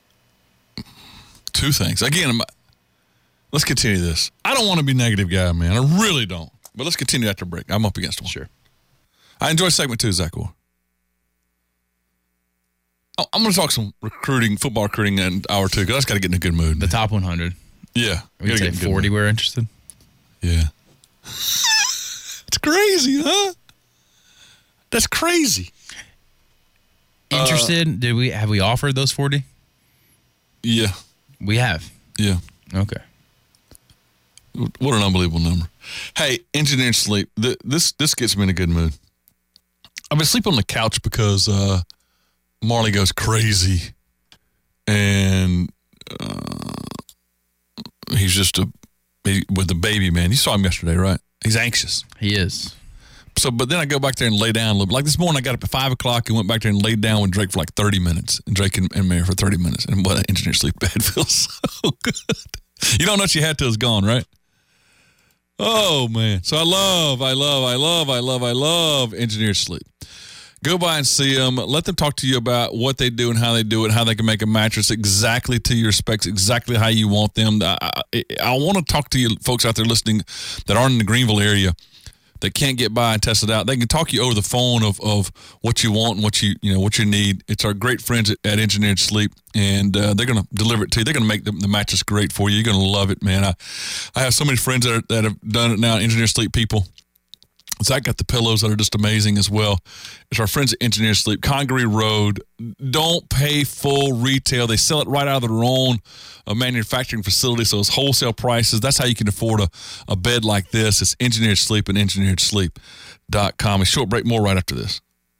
Two things. Again, I'm, let's continue this. I don't want to be a negative guy, man. I really don't. But let's continue after break. I'm up against one. Sure. I enjoy segment two, Zach Orr. I'm going to talk some recruiting, football recruiting in hour two, because I just got to get in a good mood. The top one hundred. Yeah. We say forty we're interested. Yeah. It's crazy, huh? That's crazy. Interested? Uh, Did we have we offered those forty? Yeah. We have. Yeah. Okay. What an unbelievable number. Hey, engineered sleep. This this gets me in a good mood. I've been sleeping on the couch because uh, Marley goes crazy, and uh, he's just a he, with the baby, man. You saw him yesterday, right? He's anxious. He is. So, but then I go back there and lay down a little bit. Like this morning, I got up at five o'clock and went back there and laid down with Drake for like thirty minutes, and Drake and, and Mary for thirty minutes. And boy, that engineered sleep bed feels so good. You don't know what you had till it's gone, right? Oh, man. So I love, I love, I love, I love, I love engineered sleep. Go by and see them. Let them talk to you about what they do and how they do it, how they can make a mattress exactly to your specs, exactly how you want them. I, I, I want to talk to you folks out there listening that aren't in the Greenville area that can't get by and test it out. They can talk you over the phone of, of what you want and what you you know what you need. It's our great friends at, at Engineered Sleep, and uh, they're going to deliver it to you. They're going to make the, the mattress great for you. You're going to love it, man. I, I have so many friends that, are, that have done it now, Engineered Sleep people. Zach got the pillows that are just amazing as well. It's our friends at Engineered Sleep, Congaree Road. Don't pay full retail. They sell it right out of their own uh, manufacturing facility, so it's wholesale prices. That's how you can afford a, a bed like this. It's Engineered Sleep and engineered sleep dot com. A short break, more right after this.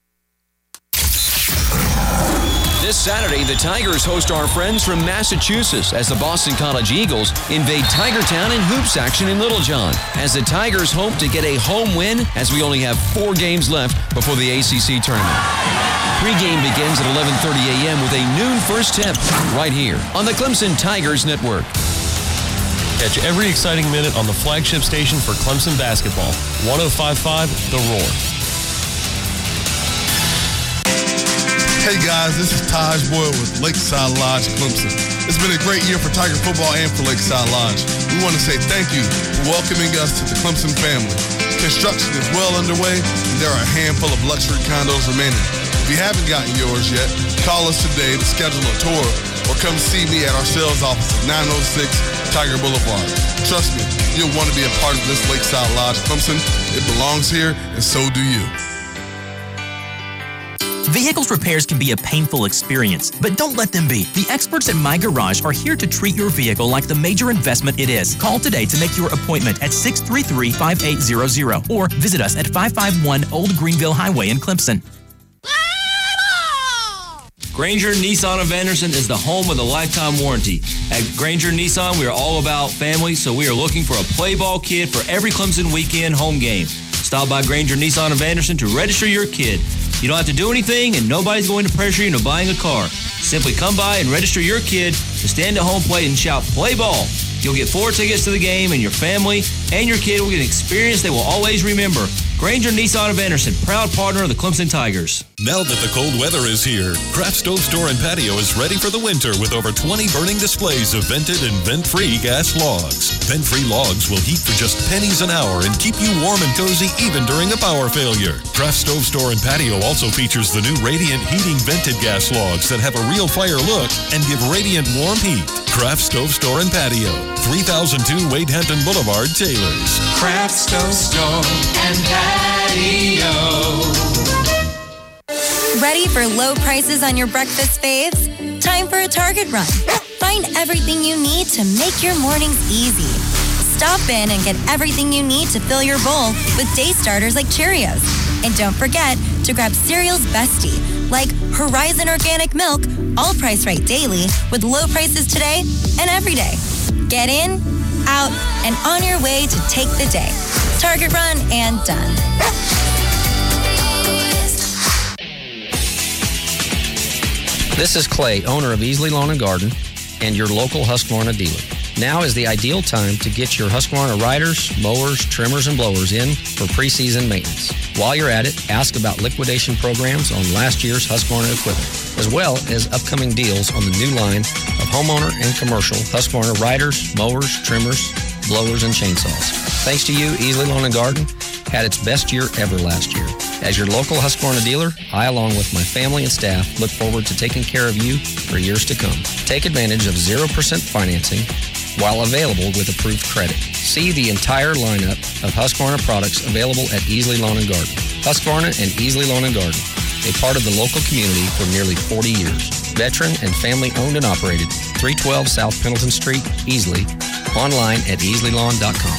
This Saturday, the Tigers host our friends from Massachusetts as the Boston College Eagles invade Tigertown in hoops action in Littlejohn, as the Tigers hope to get a home win as we only have four games left before the A C C tournament. Pre-game begins at eleven thirty a.m. with a noon first tip right here on the Clemson Tigers Network. Catch every exciting minute on the flagship station for Clemson basketball, one oh five point five The Roar. Hey guys, this is Taj Boyle with Lakeside Lodge Clemson. It's been a great year for Tiger football and for Lakeside Lodge. We want to say thank you for welcoming us to the Clemson family. Construction is well underway, and there are a handful of luxury condos remaining. If you haven't gotten yours yet, call us today to schedule a tour or come see me at our sales office at nine oh six Tiger Boulevard. Trust me, you'll want to be a part of this Lakeside Lodge Clemson. It belongs here, and so do you. Vehicles repairs can be a painful experience, but don't let them be. The experts at My Garage are here to treat your vehicle like the major investment it is. Call today to make your appointment at six three three, five eight zero zero or visit us at five five one Old Greenville Highway in Clemson. Granger Nissan of Anderson is the home of the lifetime warranty. At Granger Nissan, we are all about family, so we are looking for a play ball kid for every Clemson weekend home game. Stop by Granger Nissan of Anderson to register your kid. You don't have to do anything, and nobody's going to pressure you into buying a car. Simply come by and register your kid to stand at home plate and shout, "Play ball." You'll get four tickets to the game, and your family and your kid will get an experience they will always remember. Granger Nissan of Anderson, proud partner of the Clemson Tigers. Now that the cold weather is here, Craft Stove Store and Patio is ready for the winter with over twenty burning displays of vented and vent-free gas logs. Vent-free logs will heat for just pennies an hour and keep you warm and cozy even during a power failure. Craft Stove Store and Patio also features the new Radiant Heating vented gas logs that have a real fire look and give radiant warm heat. Craft Stove Store and Patio, three thousand two Wade Hampton Boulevard, Taylors. Craft Stove Store and Patio. Ready for low prices on your breakfast faves? Time for a Target run. Find everything you need to make your mornings easy. Stop in and get everything you need to fill your bowl with day starters like Cheerios. And don't forget to grab cereal's bestie, like Horizon Organic Milk, all price right daily, with low prices today and every day. Get in, out, and on your way to take the day. Target run and done. This is Clay, owner of Easley Lawn and Garden, and your local Husqvarna dealer. Now is the ideal time to get your Husqvarna riders, mowers, trimmers, and blowers in for preseason maintenance. While you're at it, ask about liquidation programs on last year's Husqvarna equipment, as well as upcoming deals on the new line of homeowner and commercial Husqvarna riders, mowers, trimmers, blowers, and chainsaws. Thanks to you, Easley Lawn and Garden had its best year ever last year. As your local Husqvarna dealer, I, along with my family and staff, look forward to taking care of you for years to come. Take advantage of zero percent financing while available with approved credit. See the entire lineup of Husqvarna products available at Easley Lawn and Garden. Husqvarna and Easley Lawn and Garden, a part of the local community for nearly forty years. Veteran and family owned and operated. three twelve South Pendleton Street, Easley. Online at easley lawn dot com.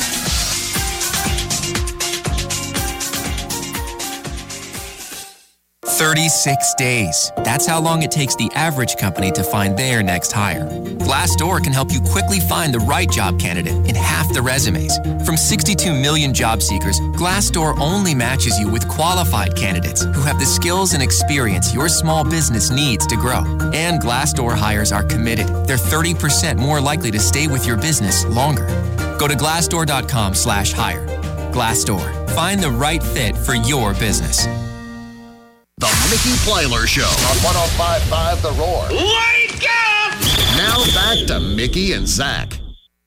thirty-six days. That's how long it takes the average company to find their next hire. Glassdoor can help you quickly find the right job candidate in half the resumes. From sixty-two million job seekers, Glassdoor only matches you with qualified candidates who have the skills and experience your small business needs to grow. And Glassdoor hires are committed. They're thirty percent more likely to stay with your business longer. Go to glassdoor dot com slash hire. Glassdoor. Find the right fit for your business. The Mickey Plyler Show on one oh five point five The Roar. Wake up! Now back to Mickey and Zach.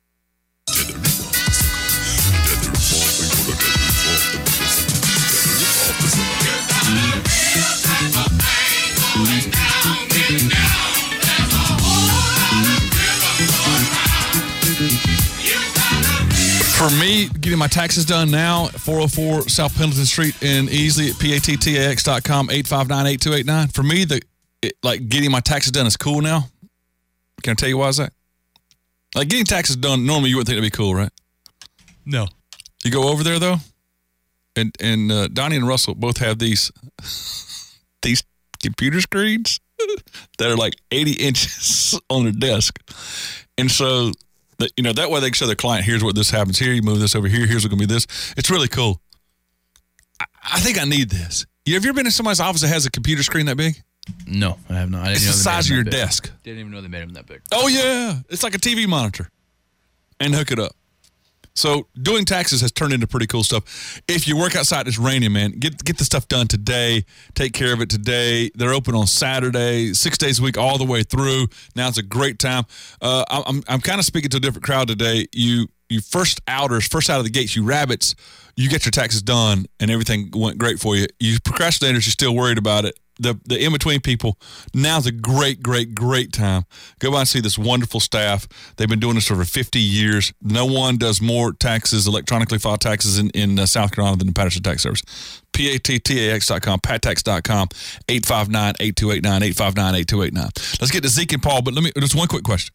For me, getting my taxes done now, four oh four South Pendleton Street in Easley at pattax dot com, eight five nine, eight two eight nine. For me, the it, like getting my taxes done is cool now. Can I tell you why is that? Like getting taxes done, normally you wouldn't think it'd be cool, right? No. You go over there though, and and uh, Donnie and Russell both have these these computer screens that are like eighty inches on their desk, and so. That, you know, that way they can show their client, here's what this happens here, you move this over here, here's what's going to be this. It's really cool. I, I think I need this. You, have you ever been in somebody's office that has a computer screen that big? No, I have not. I didn't it's know the size of your desk. Didn't even know they made them that big. Oh, yeah. It's like a T V monitor. And hook it up. So doing taxes has turned into pretty cool stuff. If you work outside, it's raining, man. Get get the stuff done today. Take care of it today. They're open on Saturday, six days a week, all the way through. Now it's a great time. Uh, I'm I'm kind of speaking to a different crowd today. You you first outers, first out of the gates, you rabbits, you get your taxes done and everything went great for you. You procrastinators, you're still worried about it. The the in-between people, now's a great, great, great time. Go by and see this wonderful staff. They've been doing this for over fifty years. No one does more taxes, electronically filed taxes in, in uh, South Carolina than the Patterson Tax Service. pattax dot com, pattax dot com, eight five nine, eight two eight nine, eight five nine, eight two eight nine. Let's get to Zeke and Paul, but let me just one quick question.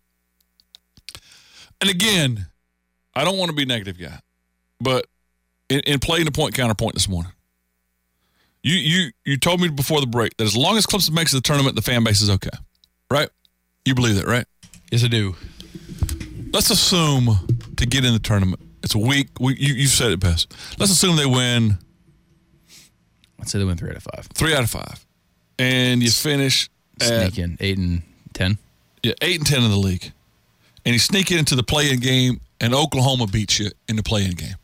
And again, I don't want to be a negative guy, but in, in playing the point counterpoint this morning, You you you told me before the break that as long as Clemson makes it to the tournament, the fan base is okay, right? You believe that, right? Yes, I do. Let's assume to get in the tournament, it's a week. We, you you said it best. Let's assume they win. Let's say they win three out of five. Three out of five, and you finish sneak in eight and ten. Yeah, eight and ten in the league, and you sneak it into the play-in game, and Oklahoma beats you in the play-in game.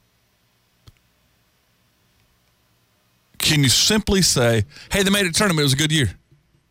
Can you simply say, hey, they made it a tournament, it was a good year?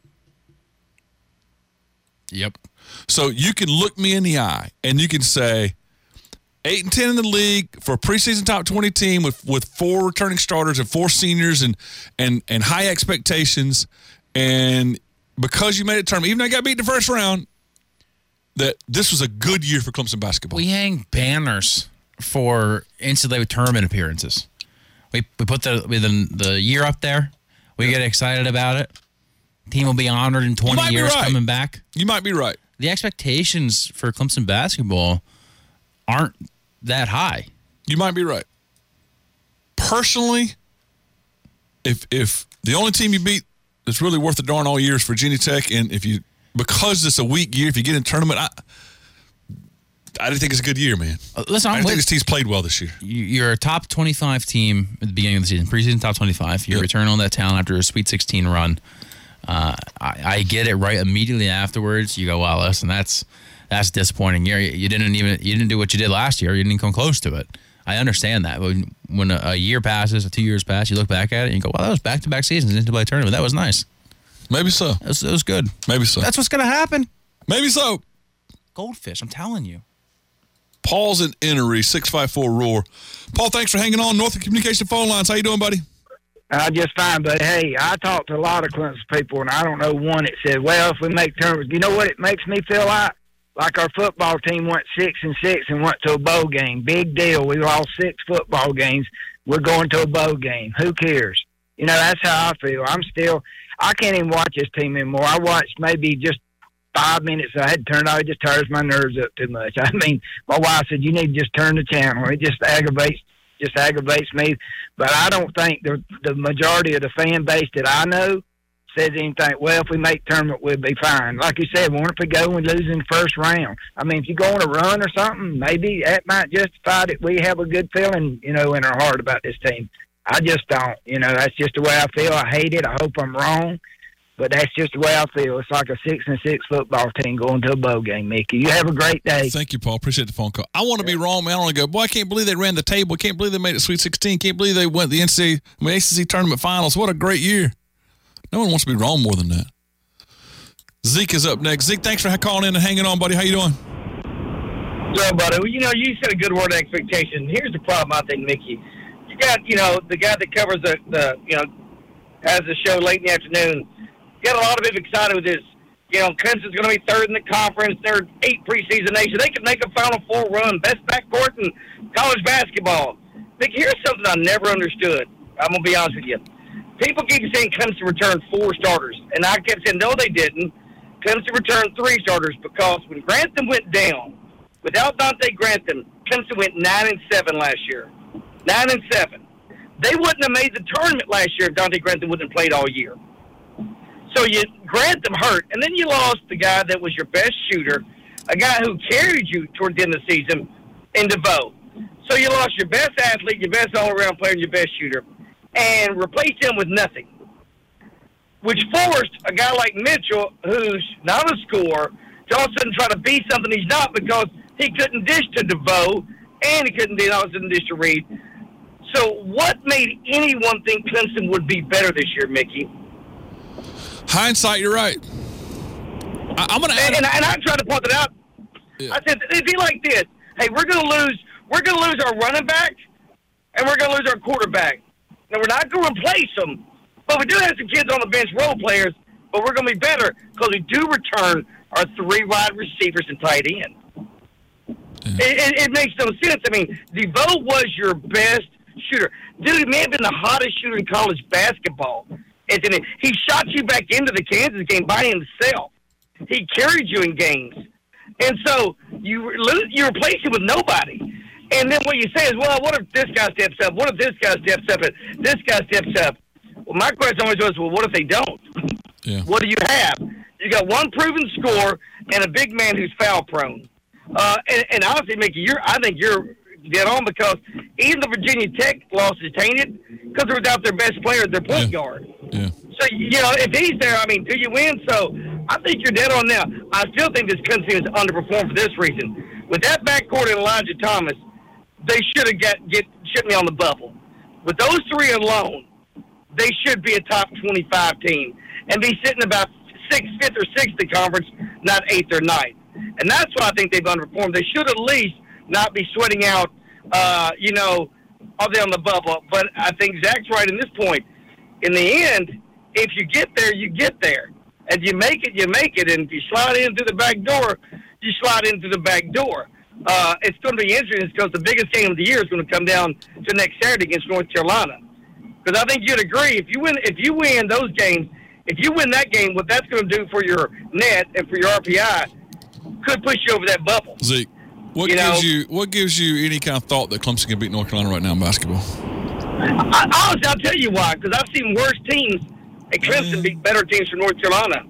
Yep. So you can look me in the eye and you can say, eight and ten in the league for a preseason top twenty team with, with four returning starters and four seniors and and and high expectations, and because you made it a tournament, even though you got beat in the first round, that this was a good year for Clemson basketball. We hang banners for N C double A tournament appearances. We we put the the, the year up there. We yeah. get excited about it. Team will be honored in twenty years right. coming back. You might be right. The expectations for Clemson basketball aren't that high. You might be right. Personally, if if the only team you beat that's really worth the darn all year is Virginia Tech, and if you because it's a weak year, if you get in a tournament, I I didn't think it's a good year, man. Uh, listen, I I'm didn't with, think this team's played well this year. You're a top twenty-five team at the beginning of the season, preseason top twenty-five. You yep. return on that talent after a Sweet sixteen run. Uh, I, I get it right immediately afterwards. You go, wow, listen, that's that's disappointing. You you didn't even you didn't do what you did last year. You didn't come close to it. I understand that. When when a, a year passes, or two years pass, you look back at it and you go, wow, that was back to back seasons into play tournament. That was nice. Maybe so. It was, it was good. Maybe so. That's what's gonna happen. Maybe so. Goldfish, I'm telling you. Paul's in Enery, six five four R O A R. Paul, thanks for hanging on. Northern Communication phone lines. How you doing, buddy? Uh, just fine, but hey, I talked to a lot of Clemson people, and I don't know one that said, well, if we make tournaments, you know what it makes me feel like? Like our football team went six and six and went to a bowl game. Big deal. We lost six football games. We're going to a bowl game. Who cares? You know, that's how I feel. I'm still, I can't even watch this team anymore. I watched maybe just five minutes. I had to turn it off. It just tears my nerves up too much. I mean, my wife said, you need to just turn the channel. It just aggravates just aggravates me. But I don't think the the majority of the fan base that I know says anything, well, if we make tournament, we'll be fine. Like you said, what if we go and lose in the first round? I mean, if you go on a run or something, maybe that might justify that we have a good feeling, you know, in our heart about this team. I just don't. You know, that's just the way I feel. I hate it. I hope I'm wrong. But that's just the way I feel. It's like a six and six football team going to a bowl game, Mickey. You have a great day. Thank you, Paul. Appreciate the phone call. I want to be wrong, man. I want to go, boy, I can't believe they ran the table. Can't believe they made it Sweet sixteen. Can't believe they went the N C double A, I mean, A C C tournament finals. What a great year. No one wants to be wrong more than that. Zeke is up next. Zeke, thanks for calling in and hanging on, buddy. How you doing? Yeah, buddy. Well, you know, you said a good word, expectation. Here's the problem, I think, Mickey. You got, you know, the guy that covers the, the you know, has the show late in the afternoon. Got a lot of people excited with this. You know, Clemson's going to be third in the conference. They're eight preseason nation. They could make a Final Four run. Best backcourt in college basketball. But here's something I never understood. I'm going to be honest with you. People keep saying Clemson returned four starters. And I kept saying, no, they didn't. Clemson returned three starters because when Grantham went down, without Dante Grantham, Clemson went nine and seven last year. nine and seven. They wouldn't have made the tournament last year if Dante Grantham wouldn't have played all year. So you Grantham hurt, and then you lost the guy that was your best shooter, a guy who carried you toward the end of the season, in DeVoe. So you lost your best athlete, your best all-around player, and your best shooter, and replaced him with nothing, which forced a guy like Mitchell, who's not a scorer, to all of a sudden try to be something he's not because he couldn't dish to DeVoe, and he couldn't all of a sudden dish to Reed. So what made anyone think Clemson would be better this year, Mickey? Hindsight, you're right. I, I'm going to add. And, and I tried to point it out. Yeah. I said, it'd be like this. Hey, we're going to lose. We're going to lose our running back, and we're going to lose our quarterback. Now, we're not going to replace them, but we do have some kids on the bench, role players, but we're going to be better because we do return our three wide receivers and tight end. Yeah. It, it, it makes no sense. I mean, DeVoe was your best shooter. Dude, he may have been the hottest shooter in college basketball. Anthony, he shot you back into the Kansas game by himself. He carried you in games. And so you you replace him with nobody. And then what you say is, well, what if this guy steps up? What if this guy steps up? And this guy steps up? Well, my question always was, well, what if they don't? Yeah. What do you have? You got one proven scorer and a big man who's foul prone. Uh, and, and honestly, Mickey, you're, I think you're dead on because even the Virginia Tech loss is tainted because they're without their best player, their point yeah. guard. Yeah. So, you know, if he's there, I mean, do you win? So I think you're dead on now. I still think this Clemson team is underperformed for this reason. With that backcourt and Elijah Thomas, they should have got get should be on the bubble. With those three alone, they should be a top twenty-five team and be sitting about sixth, fifth, or sixth in the conference, not eighth or ninth. And that's why I think they've underperformed. They should at least not be sweating out, uh, you know, are they on the bubble? But I think Zach's right in this point. In the end, if you get there, you get there. If you make it, you make it. And if you slide in through the back door, you slide in through the back door. Uh, it's going to be interesting because the biggest game of the year is going to come down to next Saturday against North Carolina. Because I think you'd agree, if you win, if you win those games, if you win that game, what that's going to do for your net and for your R P I could push you over that bubble. Zeke, what you gives know? you what gives you any kind of thought that Clemson can beat North Carolina right now in basketball? I, honestly, I'll tell you why. Because I've seen worse teams at Clemson beat better teams from North Carolina.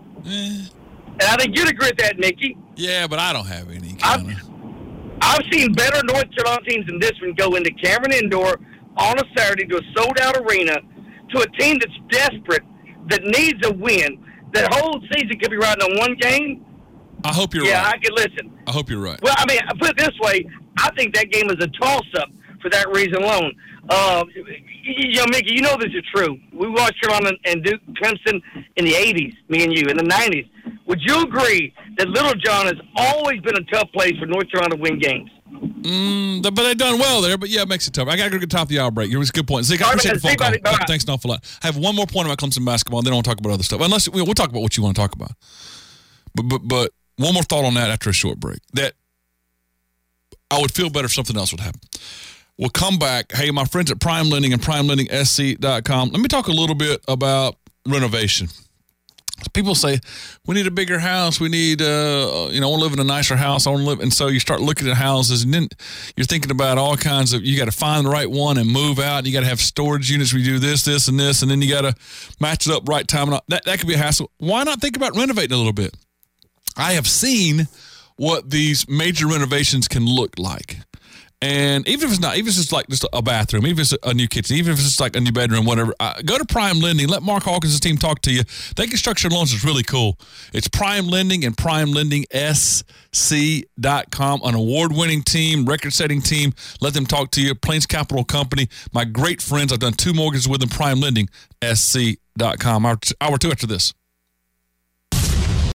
And I think you'd agree with that, Mickey. Yeah, but I don't have any kind I've, of. I've seen better North Carolina teams than this one go into Cameron Indoor on a Saturday to a sold-out arena to a team that's desperate, that needs a win. That whole season could be riding on one game. I hope you're yeah, right. I could listen. I hope you're right. Well, I mean, put it this way. I think that game is a toss-up for that reason alone. Uh, you know, Mickey, you know this is true. We watched Carolina and Duke Clemson in the eighties, me and you, in the nineties. Would you agree that Little John has always been a tough place for North Carolina to win games? Mm, but they've done well there, but yeah, it makes it tough. I got to go to the top of the hour break. It was a good point. Zeke, I appreciate the phone call. Right. Thanks an awful lot. I have one more point about Clemson basketball, and then I want to talk about other stuff. Unless we'll talk about what you want to talk about. But, but, but one more thought on that after a short break. That I would feel better if something else would happen. We'll come back. Hey, my friends at Prime Lending and Prime Lending S C dot com. Let me talk a little bit about renovation. People say, we need a bigger house. We need, uh, you know, I want to live in a nicer house. I want to live. And so you start looking at houses, and then you're thinking about all kinds of, you got to find the right one and move out. And you got to have storage units. We do this, this, and this. And then you got to match it up right time. And all. That, that could be a hassle. Why not think about renovating a little bit? I have seen what these major renovations can look like. And even if it's not, even if it's like just a bathroom, even if it's a new kitchen, even if it's just like a new bedroom, whatever, uh, go to Prime Lending. Let Mark Hawkins' team talk to you. They can structure loans. It's really cool. It's Prime Lending and Prime Lending S C dot com, an award-winning team, record-setting team. Let them talk to you. Plains Capital Company, my great friends. I've done two mortgages with them. Prime Lending, S C dot com. Hour, hour two after this.